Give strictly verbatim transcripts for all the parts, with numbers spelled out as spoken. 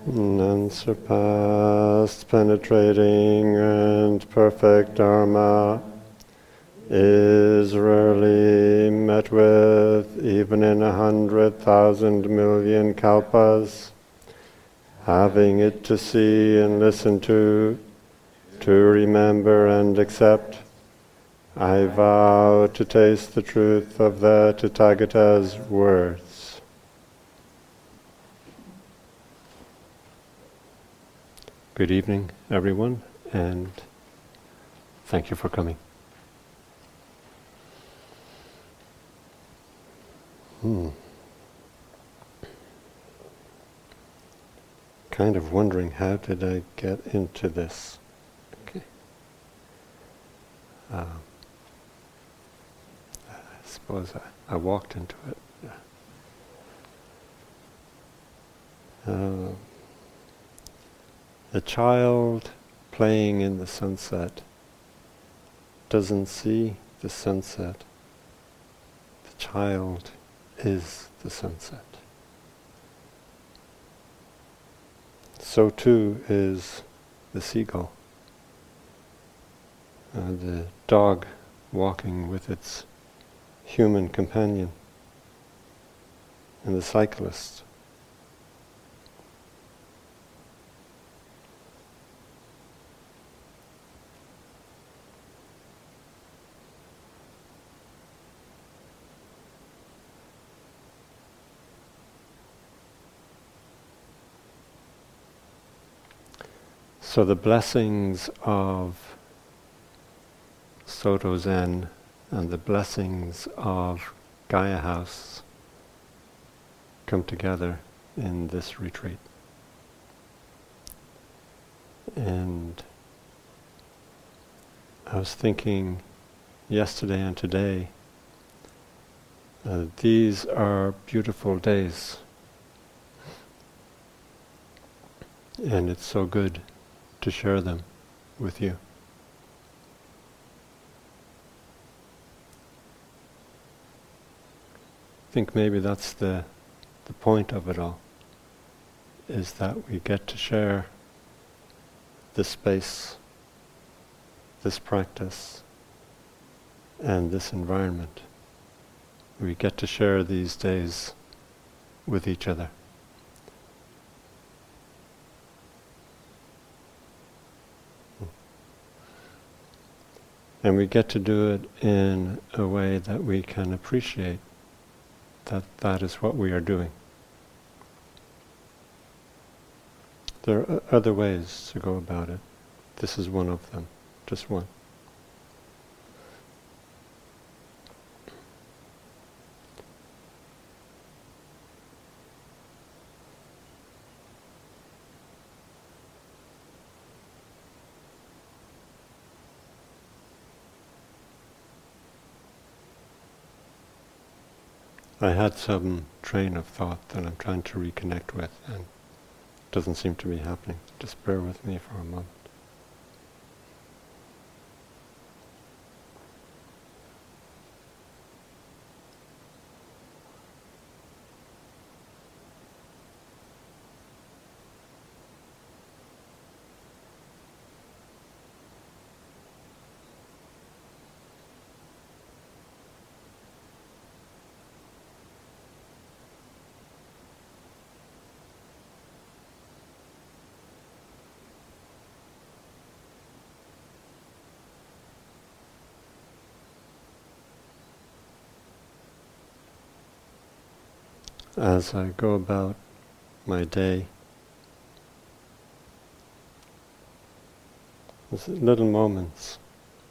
Unsurpassed, penetrating, and perfect Dharma is rarely met with, even in a hundred thousand million kalpas. Having it to see and listen to, to remember and accept, I vow to taste the truth of the Tathagata's words. Good evening, everyone, and thank you for coming. Hmm. Kind of wondering, how did I get into this? Okay. Uh, I suppose I, I walked into it. Yeah. Uh, a child playing in the sunset doesn't see the sunset. The child is the sunset. So too is the seagull, uh, the dog walking with its human companion, and the cyclist. So the blessings of Soto Zen and the blessings of Gaia House come together in this retreat. And I was thinking yesterday and today, uh, these are beautiful days. And it's so good to share them with you. I think maybe that's the the point of it all, is that we get to share this space, this practice, and this environment. We get to share these days with each other. And we get to do it in a way that we can appreciate that that is what we are doing. There are other ways to go about it. This is one of them, just one. I had some train of thought that I'm trying to reconnect with, and it doesn't seem to be happening. Just bear with me for a moment. As I go about my day, there's little moments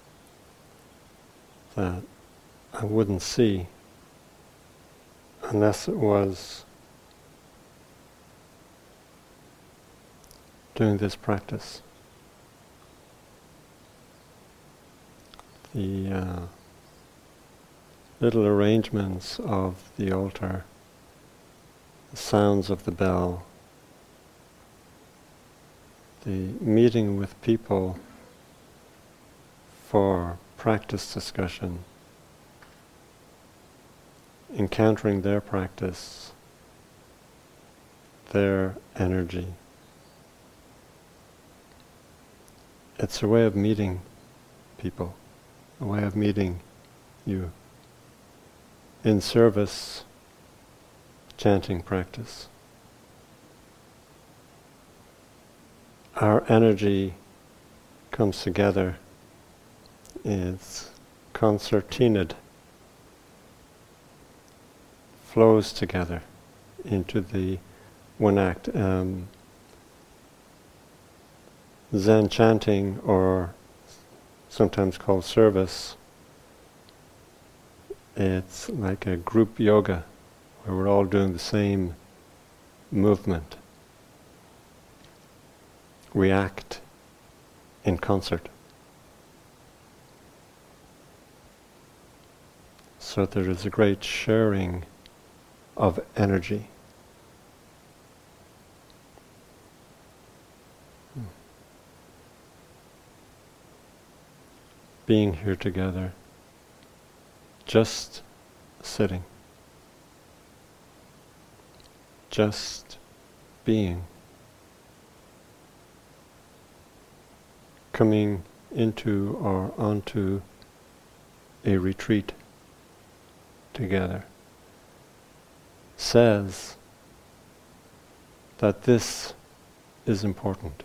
that I wouldn't see unless it was doing this practice. The uh, little arrangements of the altar, the sounds of the bell, the meeting with people for practice discussion, encountering their practice, their energy, It's a way of meeting people, a way of meeting you. In service, chanting practice, our energy comes together, it's concertinaed, flows together into the one act. Um, Zen chanting, or sometimes called service, it's like a group yoga where we're all doing the same movement. We act in concert. So there is a great sharing of energy. Being here together, just sitting, just being, coming into or onto a retreat together, says that this is important.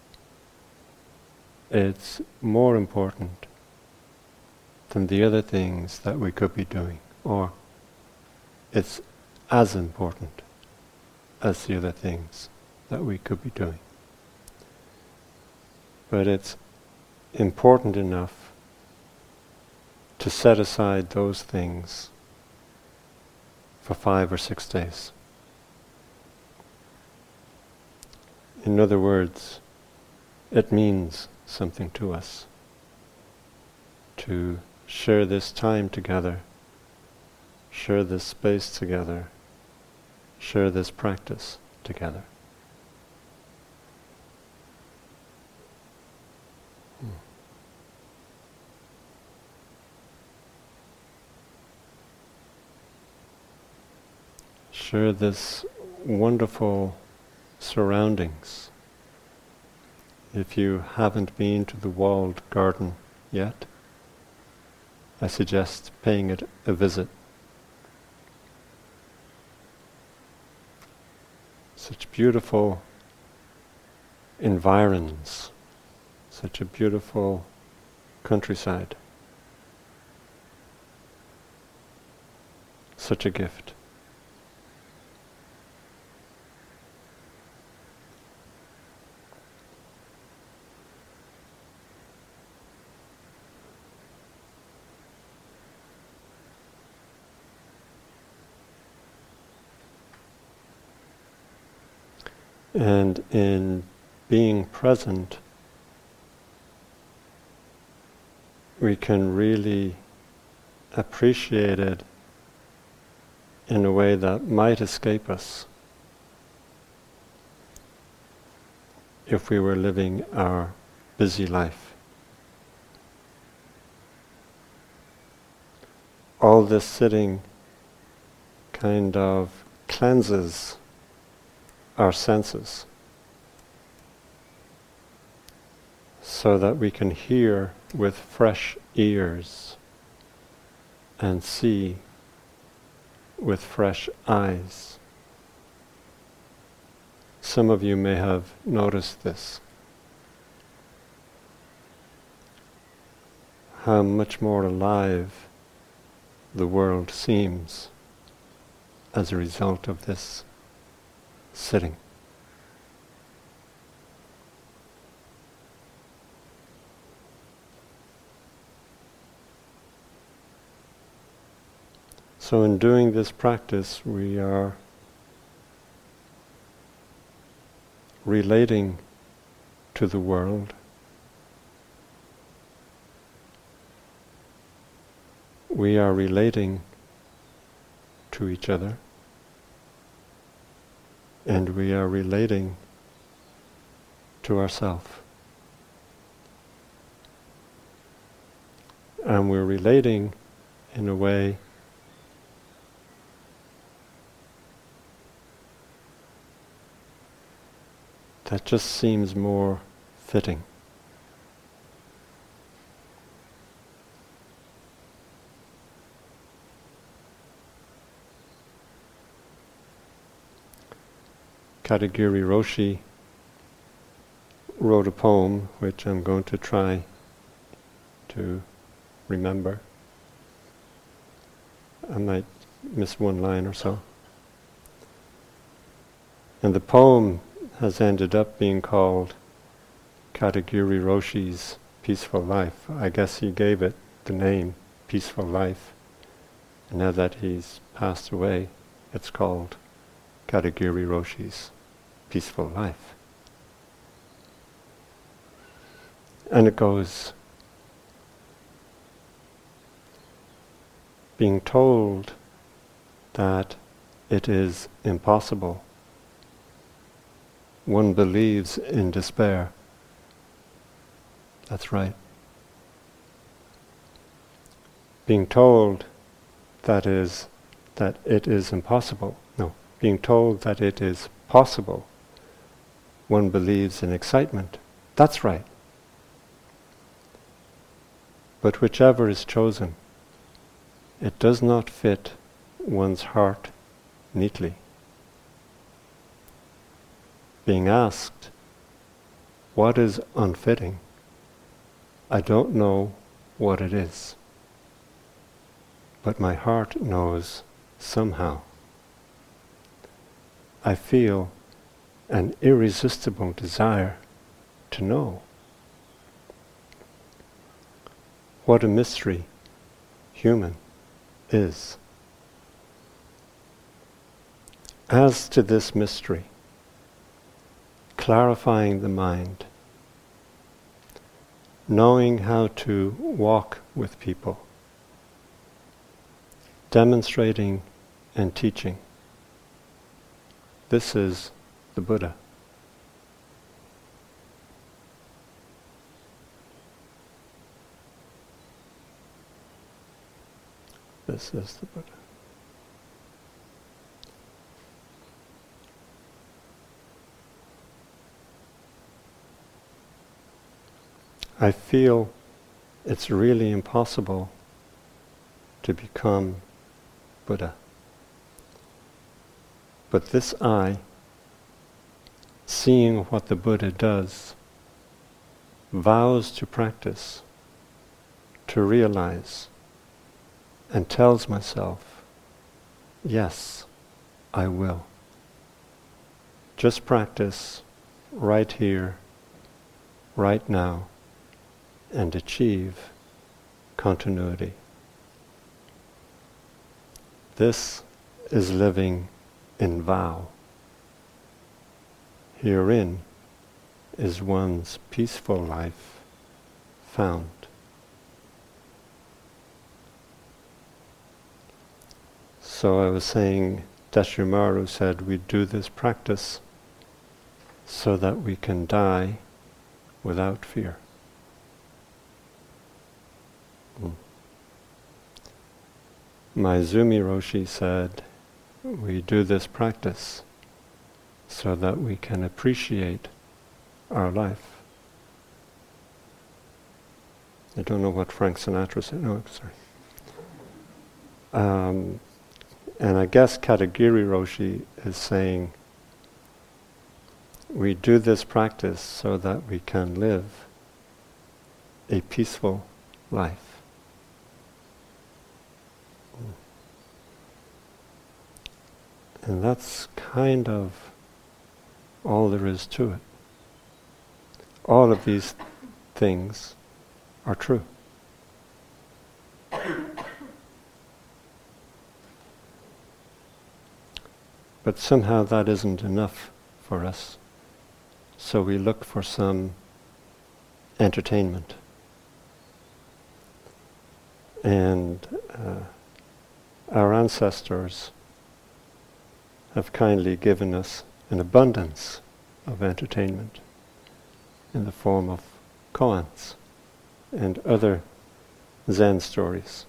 It's more important than the other things that we could be doing, or it's as important as the other things that we could be doing. But it's important enough to set aside those things for five or six days. In other words, it means something to us to share this time together, share this space together, share this practice together. Hmm. Share this wonderful surroundings. If you haven't been to the walled garden yet, I suggest paying it a visit. Such beautiful environs, such a beautiful countryside, such a gift. And in being present, we can really appreciate it in a way that might escape us if we were living our busy life. All this sitting kind of cleanses our senses so that we can hear with fresh ears and see with fresh eyes. Some of you may have noticed this, how much more alive the world seems as a result of this sitting. So in doing this practice, we are relating to the world. We are relating to each other. And we are relating to ourselves. And we're relating in a way that just seems more fitting. Katagiri Roshi wrote a poem which I'm going to try to remember. I might miss one line or so. And the poem has ended up being called Katagiri Roshi's Peaceful Life. I guess he gave it the name Peaceful Life. And now that he's passed away, it's called Katagiri Roshi's Peaceful Life. And it goes, being told that it is impossible, one believes in despair. That's right. Being told that is that it is impossible. No, being told that it is possible, one believes in excitement. That's right. But whichever is chosen, it does not fit one's heart neatly. Being asked, what is unfitting? I don't know what it is, but my heart knows somehow. I feel an irresistible desire to know. What a mystery human is. As to this mystery, clarifying the mind, knowing how to walk with people, demonstrating and teaching. This is the Buddha. This is the Buddha. I feel it's really impossible to become Buddha. But this eye, seeing what the Buddha does, vows to practice, to realize, and tells myself, yes, I will. Just practice right here, right now, and achieve continuity. This is living in vow. Herein is one's peaceful life found. So I was saying, Deshimaru said we do this practice so that we can die without fear. Mm. Maezumi Roshi said, we do this practice so that we can appreciate our life. I don't know what Frank Sinatra said. No, sorry. Um, and I guess Katagiri Roshi is saying, we do this practice so that we can live a peaceful life. And that's kind of all there is to it. All of these things are true. But somehow that isn't enough for us. So we look for some entertainment. And uh, our ancestors have kindly given us an abundance of entertainment in the form of koans and other Zen stories.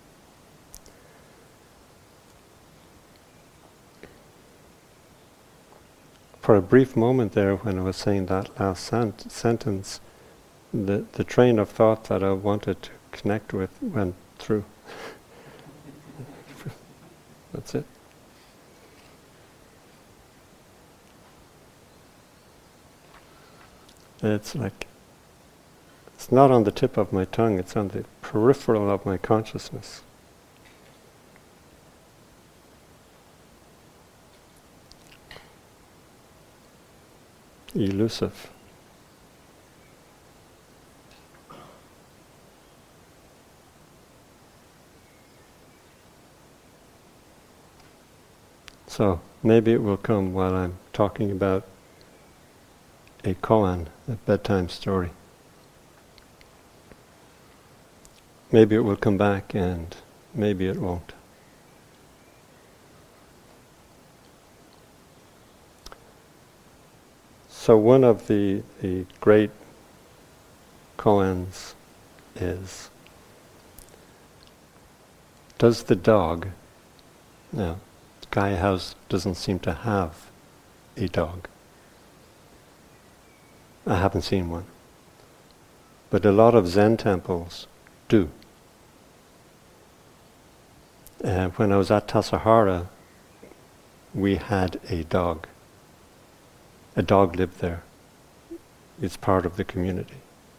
For a brief moment there, when I was saying that last sent- sentence, the, the train of thought that I wanted to connect with went through. That's it. It's like, it's not on the tip of my tongue, it's on the peripheral of my consciousness. Elusive. So maybe it will come while I'm talking about a koan, a bedtime story. Maybe it will come back and maybe it won't. So one of the, the great koans is, does the dog, now Gaia House doesn't seem to have a dog. I haven't seen one. But a lot of Zen temples do. Uh, when I was at Tassajara, we had a dog. A dog lived there. It's part of the community.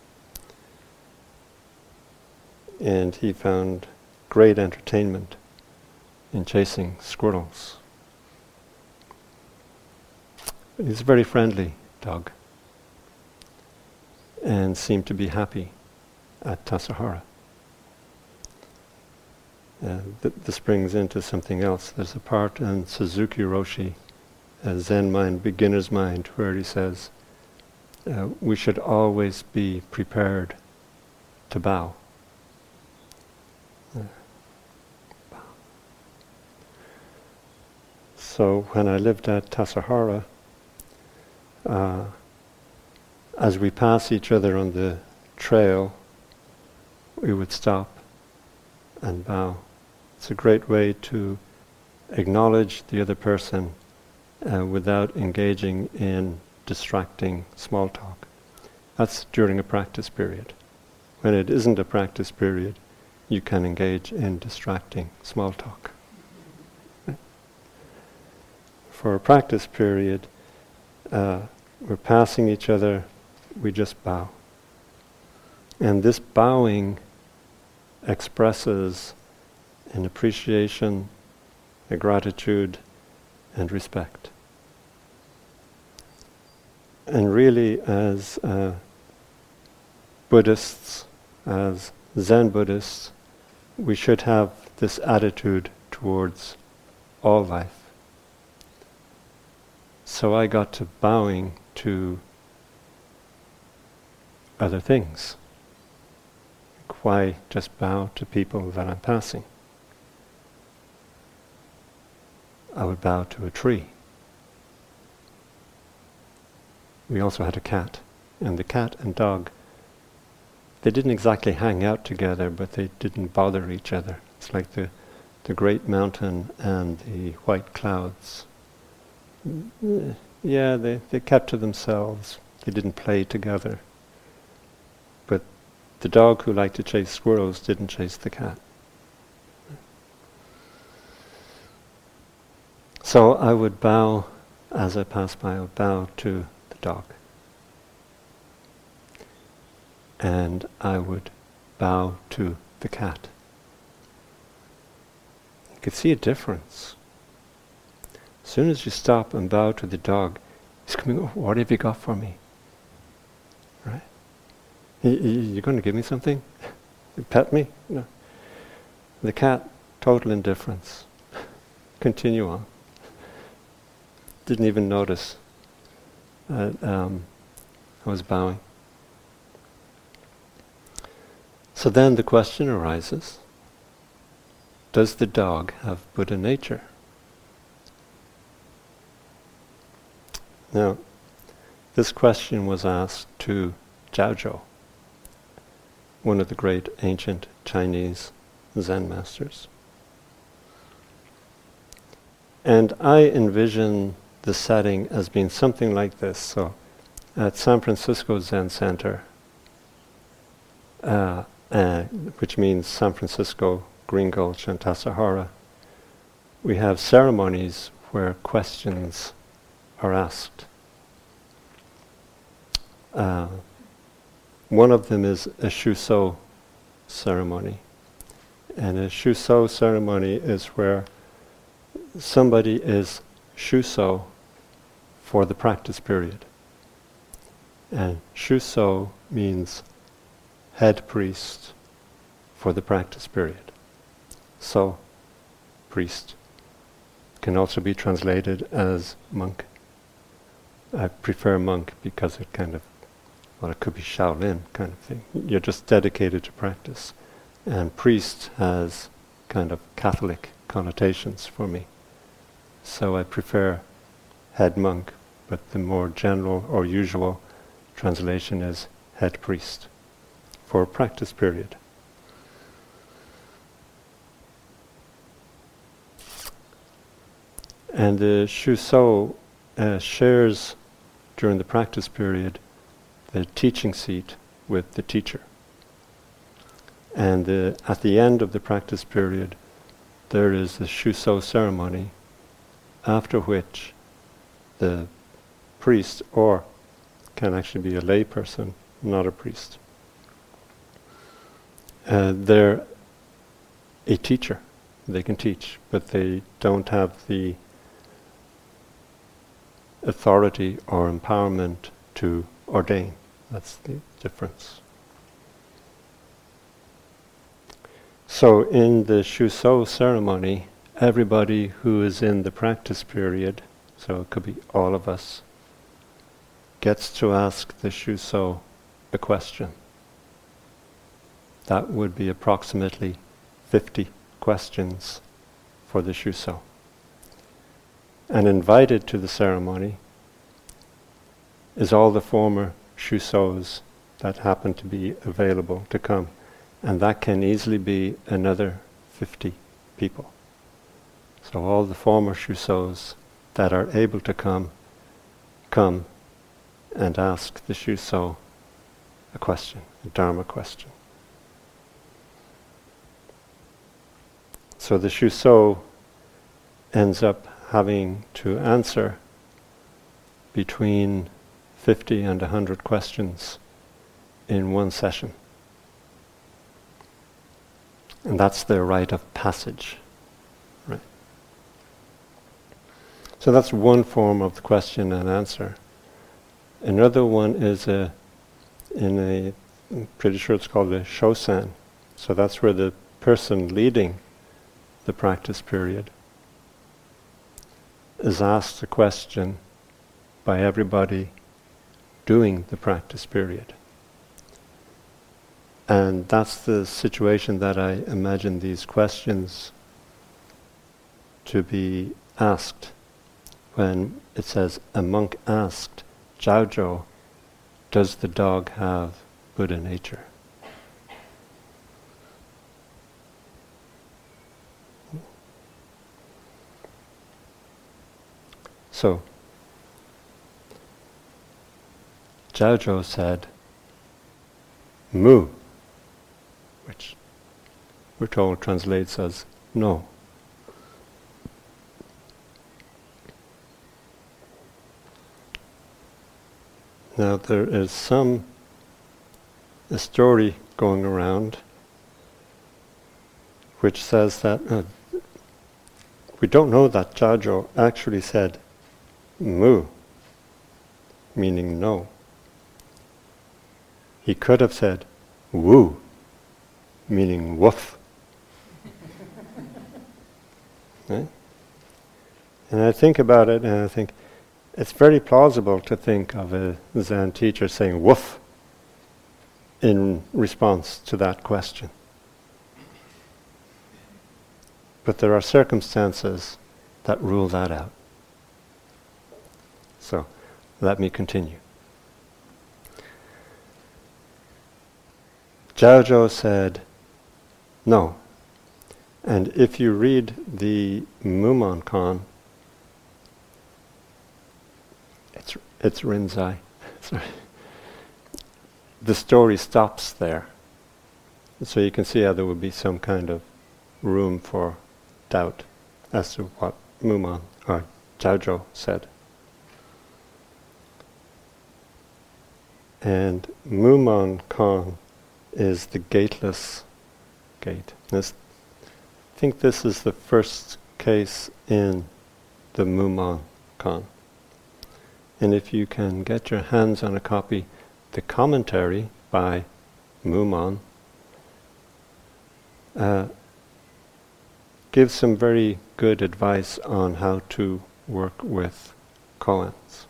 And he found great entertainment in chasing squirrels. He's a very friendly dog and seemed to be happy at Tassajara. Uh, th- this brings into something else. There's a part in Suzuki Roshi, a Zen mind, beginner's mind, where he says, uh, we should always be prepared to bow. Uh, bow. So when I lived at Tassajara, uh, as we pass each other on the trail, we would stop and bow. It's a great way to acknowledge the other person uh, without engaging in distracting small talk. That's during a practice period. When it isn't a practice period, you can engage in distracting small talk. Right? For a practice period, uh, we're passing each other, we just bow. And this bowing expresses an appreciation, a gratitude, and respect. And really, as uh, Buddhists, as Zen Buddhists, we should have this attitude towards all life. So I got to bowing to other things. Why just bow to people that I'm passing? I would bow to a tree. We also had a cat, and the cat and dog, they didn't exactly hang out together, but they didn't bother each other. It's like the, the great mountain and the white clouds. Yeah, they, they kept to themselves. They didn't play together. But the dog who liked to chase squirrels didn't chase the cat. So I would bow, as I passed by, I would bow to the dog. And I would bow to the cat. You could see a difference. As soon as you stop and bow to the dog, he's coming, oh, what have you got for me? Right? Y- y- you're going to give me something? You pet me? No. The cat, total indifference. Continue on. Didn't even notice uh, um, I was bowing. So then the question arises, does the dog have Buddha nature? Now, this question was asked to Jiaozhou, one of the great ancient Chinese Zen masters. And I envision the setting as being something like this. So, at San Francisco Zen Center, uh, uh, which means San Francisco, Green Gulch, and Tassajara, we have ceremonies where questions are asked. Uh, one of them is a shuso ceremony. And a shuso ceremony is where somebody is shuso for the practice period. And shuso means head priest for the practice period. So, priest can also be translated as monk. I prefer monk because it kind of, well, it could be Shaolin kind of thing. You're just dedicated to practice. And priest has kind of Catholic connotations for me. So I prefer head monk, but the more general or usual translation is head priest for a practice period. And the shuso uh, shares during the practice period the teaching seat with the teacher. And uh, at the end of the practice period, there is the shuso ceremony, after which the priest, or can actually be a lay person, not a priest, uh, they're a teacher. They can teach, but they don't have the authority or empowerment to ordain. That's the difference. So in the shuso ceremony, everybody who is in the practice period, so it could be all of us, gets to ask the shuso a question. That would be approximately fifty questions for the shuso. And invited to the ceremony is all the former shusos that happen to be available to come. And that can easily be another fifty people. So all the former shusos that are able to come, come and ask the shuso a question, a dharma question. So the shuso ends up having to answer between fifty and one hundred questions in one session. And that's their rite of passage. Right? So that's one form of the question and answer. Another one is a, in a, I'm pretty sure it's called a shosan. So that's where the person leading the practice period is asked a question by everybody doing the practice period. And that's the situation that I imagine these questions to be asked when it says, a monk asked, Jiaozhou, does the dog have Buddha nature? So, Jiaozhou said, mu, which we're told translates as no. Now there is some a story going around which says that uh, we don't know that Jiaozhou actually said mu, meaning no. He could have said wu, meaning woof. Right? And I think about it and I think it's very plausible to think of a Zen teacher saying woof in response to that question. But there are circumstances that rule that out. So, let me continue. Jiaozhou said, no. And if you read the Mumon Kan, it's, it's Rinzai. Sorry. The story stops there. So you can see how there would be some kind of room for doubt as to what Mumon or Jiaozhou said. and Mumon Kong is the gateless gate. This, I think this is the first case in the Mumon Kong. And if you can get your hands on a copy, the commentary by Mumon uh, gives some very good advice on how to work with koans.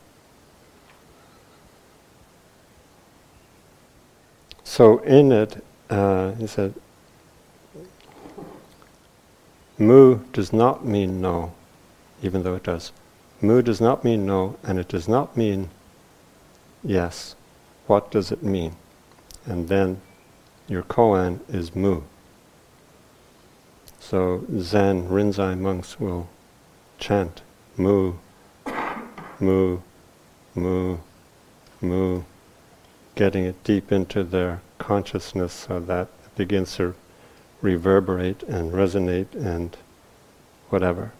So in it, uh, he said, mu does not mean no, even though it does. Mu does not mean no, and it does not mean yes. What does it mean? And then your koan is mu. So Zen Rinzai monks will chant mu, mu, mu, mu, getting it deep into their consciousness so that it begins to reverberate and resonate and whatever.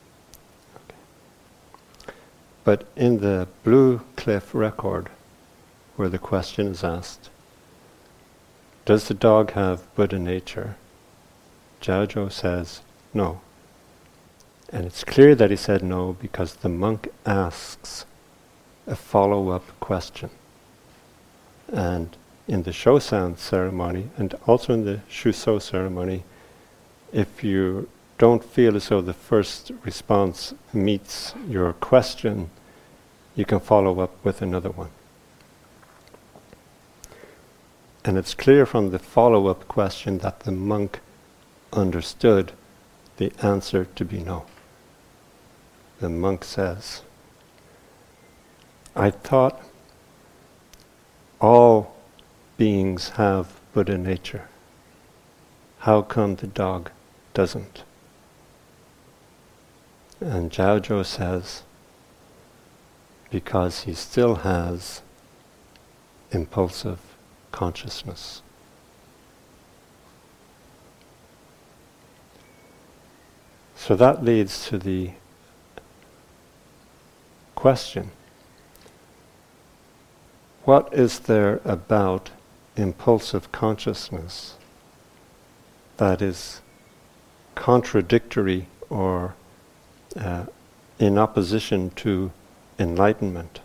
Okay. But in the Blue Cliff record, where the question is asked, does the dog have Buddha nature? Jiao says no. And it's clear that he said no because the monk asks a follow-up question. And in the Shosan ceremony, and also in the Shuso ceremony, if you don't feel as though the first response meets your question, you can follow up with another one. And it's clear from the follow-up question that the monk understood the answer to be no. The monk says, I thought all beings have Buddha nature. How come the dog doesn't? And Jiao says, because he still has impulsive consciousness. So that leads to the question, what is there about impulsive consciousness that is contradictory or uh, in opposition to enlightenment?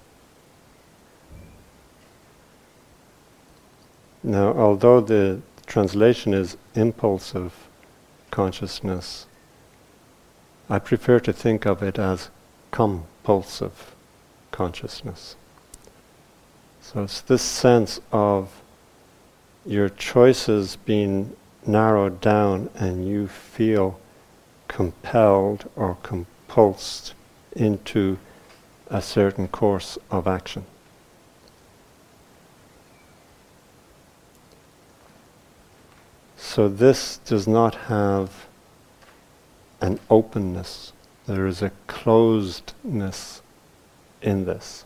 Now, although the translation is impulsive consciousness, I prefer to think of it as compulsive consciousness. So it's this sense of your choices being narrowed down and you feel compelled or compulsed into a certain course of action. So this does not have an openness. There is a closedness in this.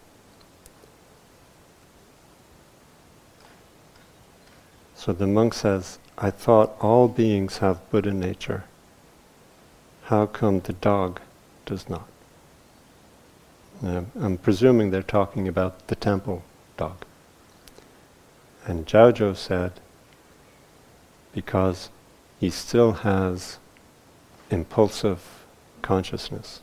So the monk says, I thought all beings have Buddha nature. How come the dog does not? Now, I'm presuming they're talking about the temple dog. And Jiao said, because he still has impulsive consciousness.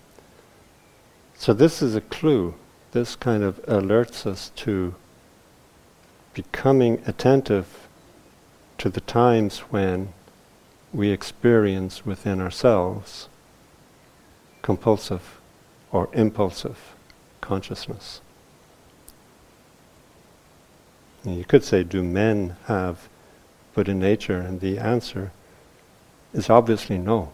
So this is a clue. This kind of alerts us to becoming attentive to the times when we experience within ourselves compulsive or impulsive consciousness. And you could say, do men have Buddha nature? And the answer is obviously no.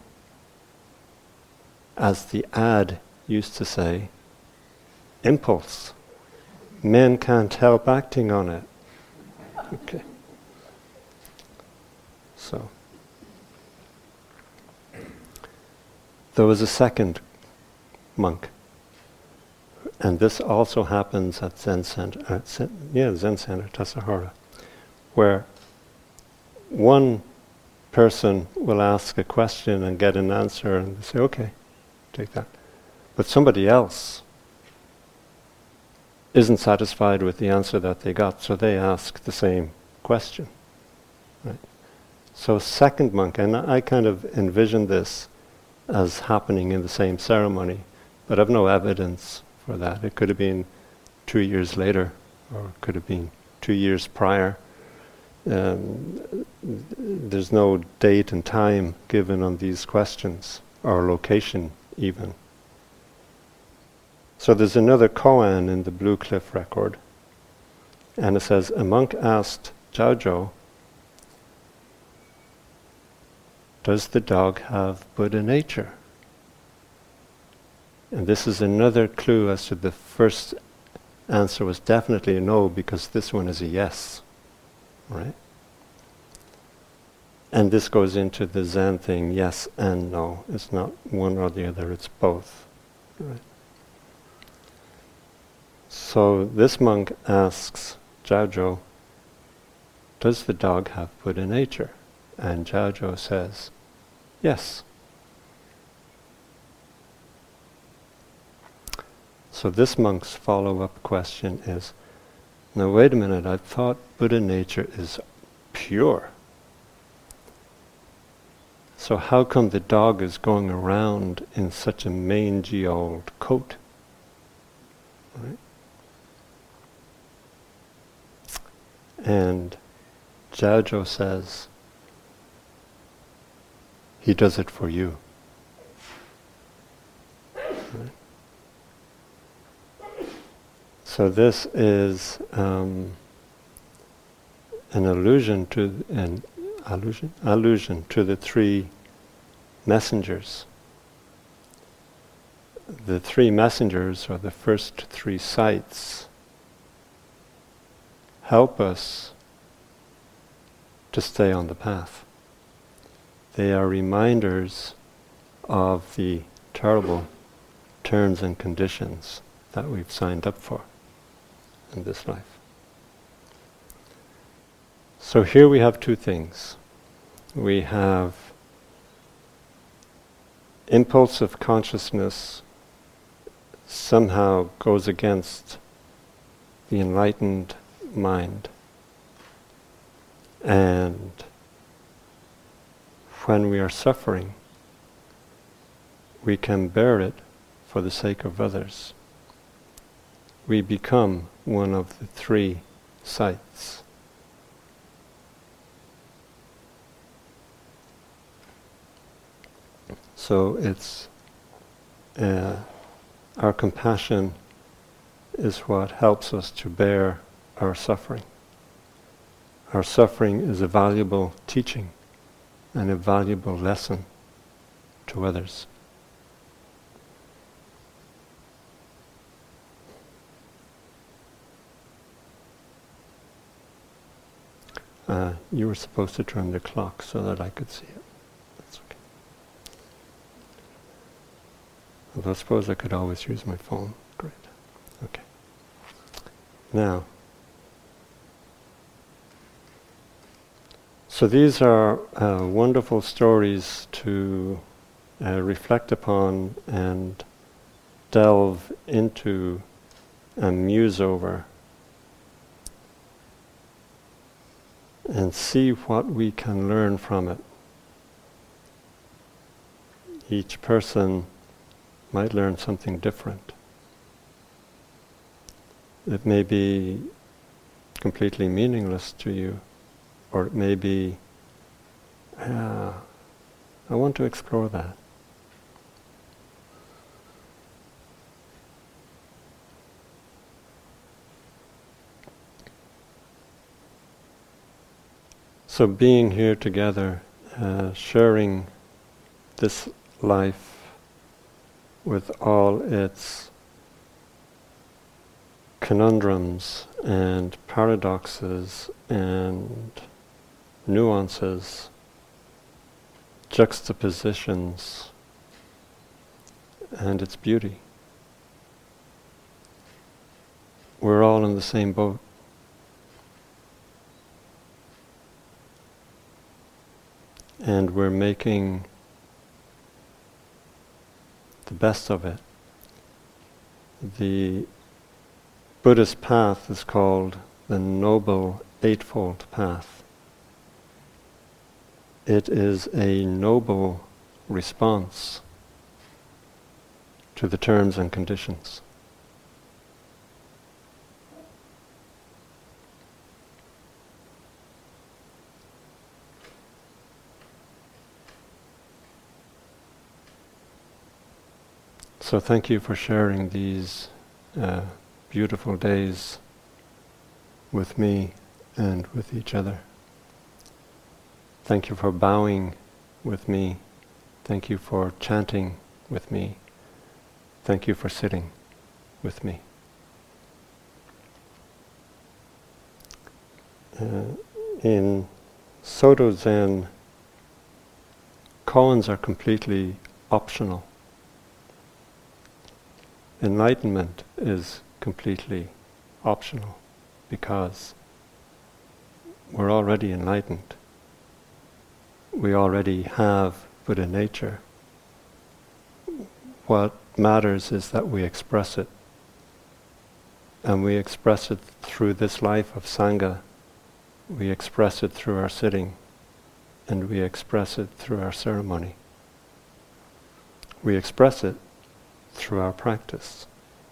As the ad used to say, impulse. Men can't help acting on it. Okay. So, there was a second monk, and this also happens at Zen Center, at Zen, yeah, Zen Center, Tassajara, where one person will ask a question and get an answer and they say, okay, take that. But somebody else isn't satisfied with the answer that they got, so they ask the same question. Right? So second monk, and I kind of envision this as happening in the same ceremony, but I've no evidence for that. It could have been two years later, or it could have been two years prior. Um, there's no date and time given on these questions, or location even. So there's another koan in the Blue Cliff record, and it says, a monk asked Jiaozhou, does the dog have Buddha nature? And this is another clue as to the first answer was definitely a no, because this one is a yes. Right? And this goes into the Zen thing, yes and no. It's not one or the other, it's both. Right? So this monk asks Jiaozhou, does the dog have Buddha nature? And Jiaozhou says, yes. So this monk's follow-up question is, now wait a minute, I thought Buddha nature is pure. So how come the dog is going around in such a mangy old coat? Right? And Jiaozhou says, he does it for you. Right? So this is um, an allusion to an allusion allusion to the three messengers. The three messengers, or the first three sights, help us to stay on the path. They are reminders of the terrible terms and conditions that we've signed up for in this life. So here we have two things. We have impulsive consciousness somehow goes against the enlightened mind. And when we are suffering, we can bear it for the sake of others. We become one of the three sights. So it's uh, our compassion is what helps us to bear our suffering. Our suffering is a valuable teaching and a valuable lesson to others. Uh, you were supposed to turn the clock so that I could see it. That's okay. Although I suppose I could always use my phone. Great. Okay. Now, so these are uh, wonderful stories to uh, reflect upon and delve into and muse over, and see what we can learn from it. Each person might learn something different. It may be completely meaningless to you, or it may be, uh, I want to explore that. So being here together, uh, sharing this life with all its conundrums and paradoxes and nuances, juxtapositions, and its beauty. We're all in the same boat. And we're making the best of it. The Buddhist path is called the Noble Eightfold Path. It is a noble response to the terms and conditions. So thank you for sharing these uh, beautiful days with me and with each other. Thank you for bowing with me. Thank you for chanting with me. Thank you for sitting with me. Uh, in Soto Zen, koans are completely optional. Enlightenment is completely optional because we're already enlightened. We already have Buddha nature. What matters is that we express it. And we express it through this life of Sangha. We express it through our sitting. And we express it through our ceremony. We express it through our practice.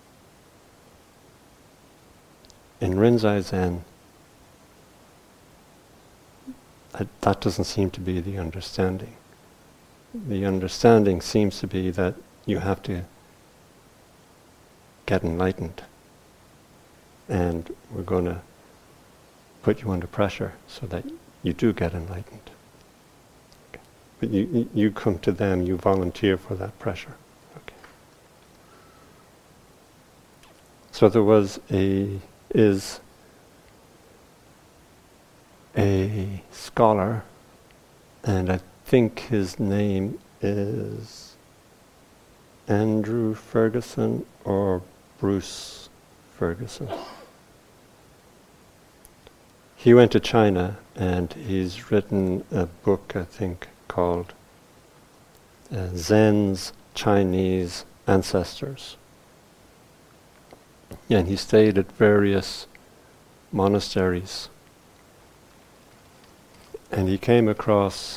In Rinzai Zen, that, that doesn't seem to be the understanding. The understanding seems to be that you have to get enlightened. And we're going to put you under pressure so that you do get enlightened. Okay. But you, you come to them, you volunteer for that pressure. So there was a, is a scholar, and I think his name is Andrew Ferguson or Bruce Ferguson. He went to China and he's written a book, I think, called uh, Zen's Chinese Ancestors. And he stayed at various monasteries. And he came across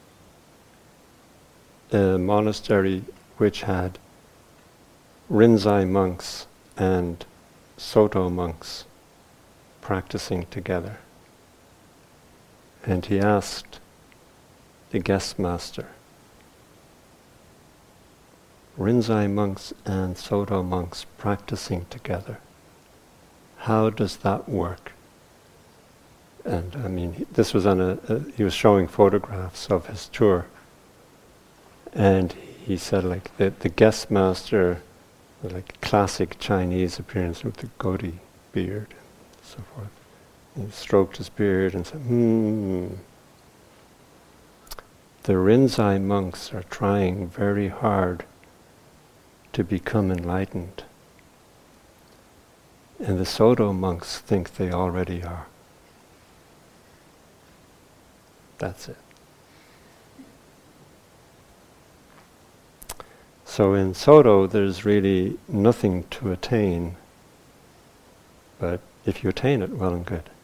a monastery which had Rinzai monks and Soto monks practicing together. And he asked the guest master, Rinzai monks and Soto monks practicing together, how does that work? And I mean, he, this was on a, a, he was showing photographs of his tour. And he said, like, the, the guest master, like classic Chinese appearance with the goatee beard and so forth. He stroked his beard and said, hmm. The Rinzai monks are trying very hard to become enlightened. And the Soto monks think they already are. That's it. So in Soto, there's really nothing to attain, but if you attain it, well and good.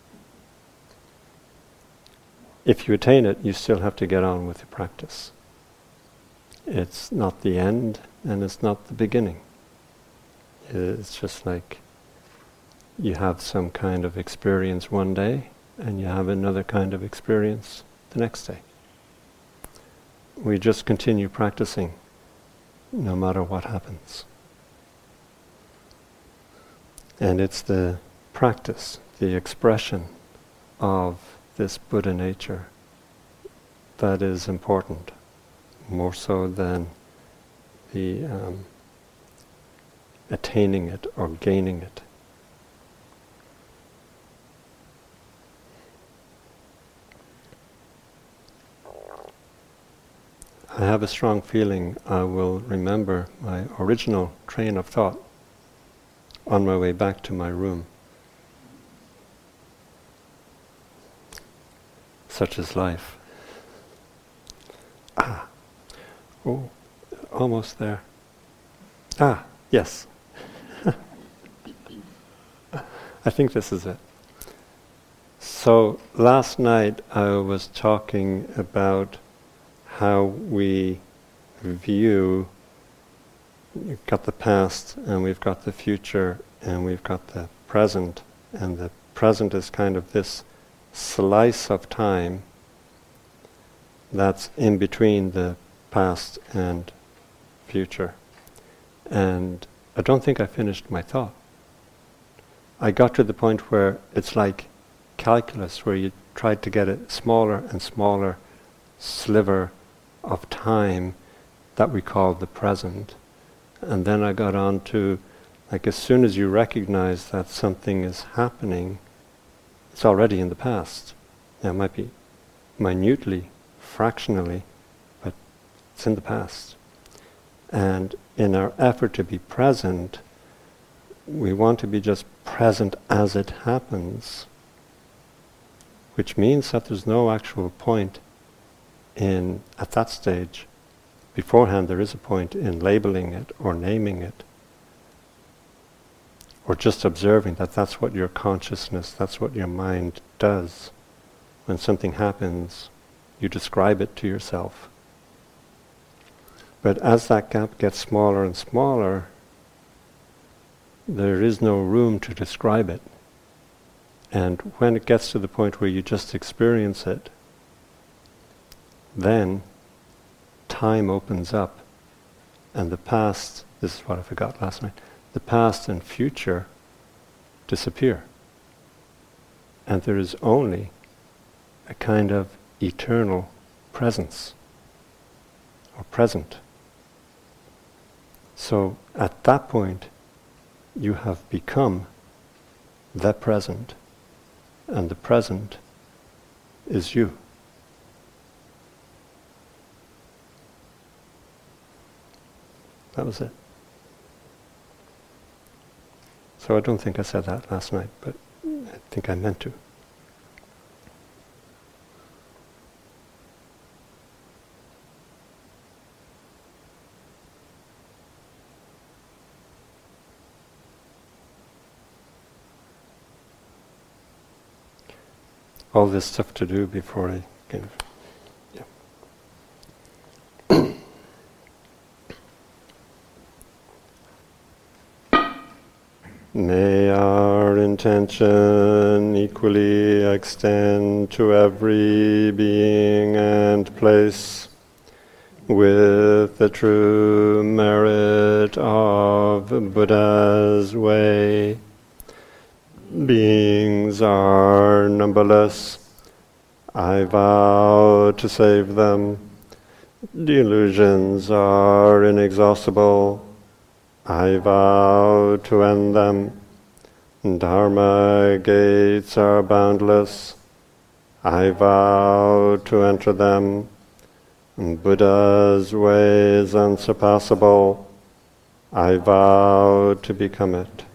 If you attain it, you still have to get on with the practice. It's not the end, and it's not the beginning. It's just like you have some kind of experience one day, and you have another kind of experience the next day. We just continue practicing, no matter what happens. And it's the practice, the expression of this Buddha nature that is important, more so than the um, attaining it or gaining it. I have a strong feeling I will remember my original train of thought on my way back to my room. Such is life. Ah, oh, almost there. Ah, yes. I think this is it. So last night I was talking about how we view, we've got the past and we've got the future and we've got the present, and the present is kind of this slice of time that's in between the past and future. And I don't think I finished my thought. I got to the point where it's like calculus, where you tried to get a smaller and smaller sliver of time that we call the present. And then I got on to, like, as soon as you recognize that something is happening, it's already in the past. Now, it might be minutely, fractionally, but it's in the past. And in our effort to be present, we want to be just present as it happens, which means that there's no actual point in, at that stage, beforehand there is a point in labeling it or naming it, or just observing that that's what your consciousness, that's what your mind does. When something happens, you describe it to yourself. But as that gap gets smaller and smaller, there is no room to describe it. And when it gets to the point where you just experience it, then time opens up, and the past, this is what I forgot last night, the past and future disappear. And there is only a kind of eternal presence, or present. So at that point, you have become the present, and the present is you. That was it. So I don't think I said that last night, but I think I meant to. All this stuff to do before I kind of, yeah. May our intention equally extend to every being and place, with the true merit of Buddha's way. Beings are numberless. I vow to save them. Delusions are inexhaustible. I vow to end them. Dharma gates are boundless. I vow to enter them. Buddha's way is unsurpassable. I vow to become it.